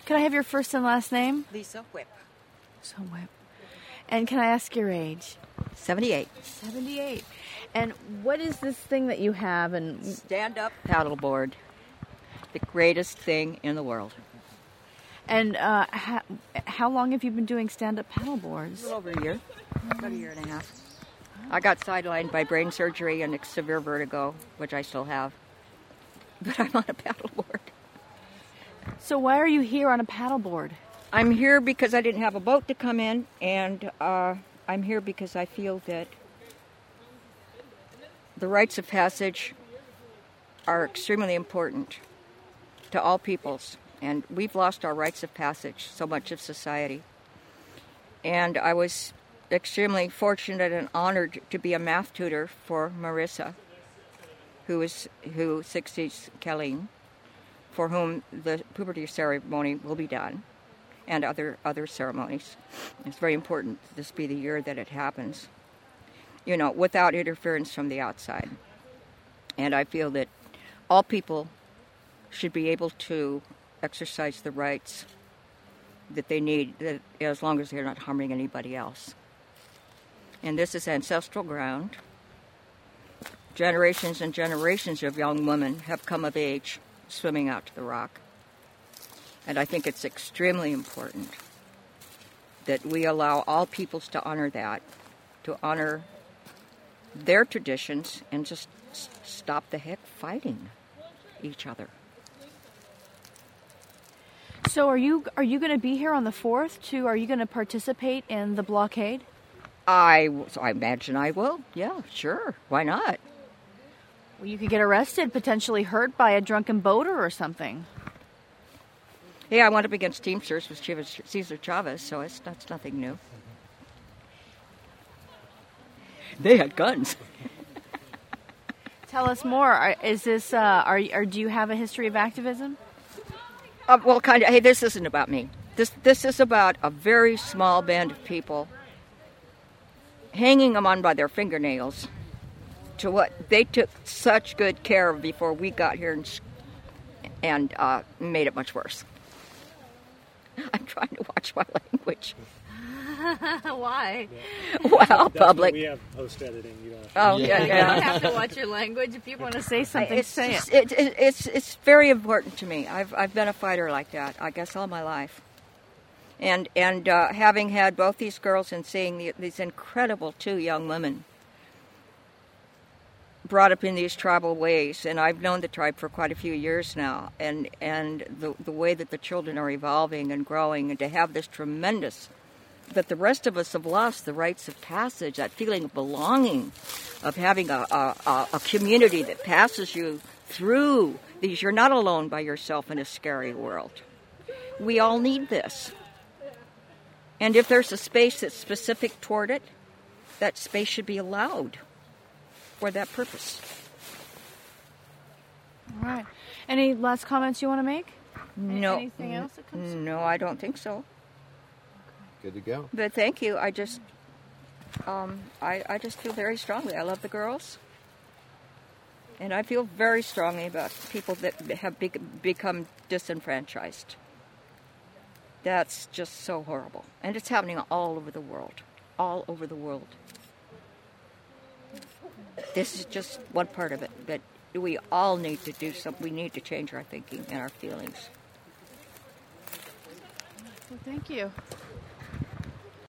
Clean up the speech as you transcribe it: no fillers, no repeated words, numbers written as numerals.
Can I have your first and last name? Lisa Whip. So Whip. And can I ask your age? 78. 78. And what is this thing that you have? And Stand-up paddleboard. The greatest thing in the world. And how long have you been doing stand-up paddleboards? A little over a year. About a year and a half. I got sidelined by brain surgery and severe vertigo, which I still have. But I'm on a paddleboard. So why are you here on a paddleboard? I'm here because I didn't have a boat to come in, and I'm here because I feel that the rites of passage are extremely important to all peoples, and we've lost our rites of passage, so much of society. And I was extremely fortunate and honored to be a math tutor for Marissa, who succeeds Colleen, for whom the puberty ceremony will be done, and other ceremonies. It's very important this be the year that it happens, without interference from the outside. And I feel that all people should be able to exercise the rights that they need, as long as they're not harming anybody else. And this is ancestral ground. Generations and generations of young women have come of age swimming out to the rock. And I think it's extremely important that we allow all peoples to honor that, to honor their traditions, and just stop the heck fighting each other. So are you going to be here on the 4th too? Are you going to participate in the blockade? I imagine I will. Yeah, sure. Why not? Well, you could get arrested, potentially hurt by a drunken boater or something. Yeah, I went up against Teamsters with Cesar Chavez, so that's nothing new. They had guns. Tell us more. Is this? Do you have a history of activism? Well, kind of. Hey, this isn't about me. This is about a very small band of people hanging them on by their fingernails to what they took such good care of before we got here and made it much worse. I'm trying to watch my language. Why? Well, public. We have post-editing. Oh, You yeah. don't have to watch your language. If you want to say something, say it. It's very important to me. I've been a fighter like that, I guess, all my life. And having had both these girls and seeing these incredible 2 young women brought up in these tribal ways, and I've known the tribe for quite a few years now, and the way that the children are evolving and growing, and to have this tremendous, that the rest of us have lost the rites of passage, that feeling of belonging, of having a community that passes you through these. You're not alone by yourself in a scary world. We all need this. And if there's a space that's specific toward it, that space should be allowed for that purpose. All right. Any last comments you want to make? No. Anything else that comes to No, I don't think so. Good to go. But thank you. I just feel very strongly. I love the girls. And I feel very strongly about people that have become disenfranchised. That's just so horrible. And it's happening all over the world. All over the world. This is just one part of it. But we all need to do something. We need to change our thinking and our feelings. Well, thank you.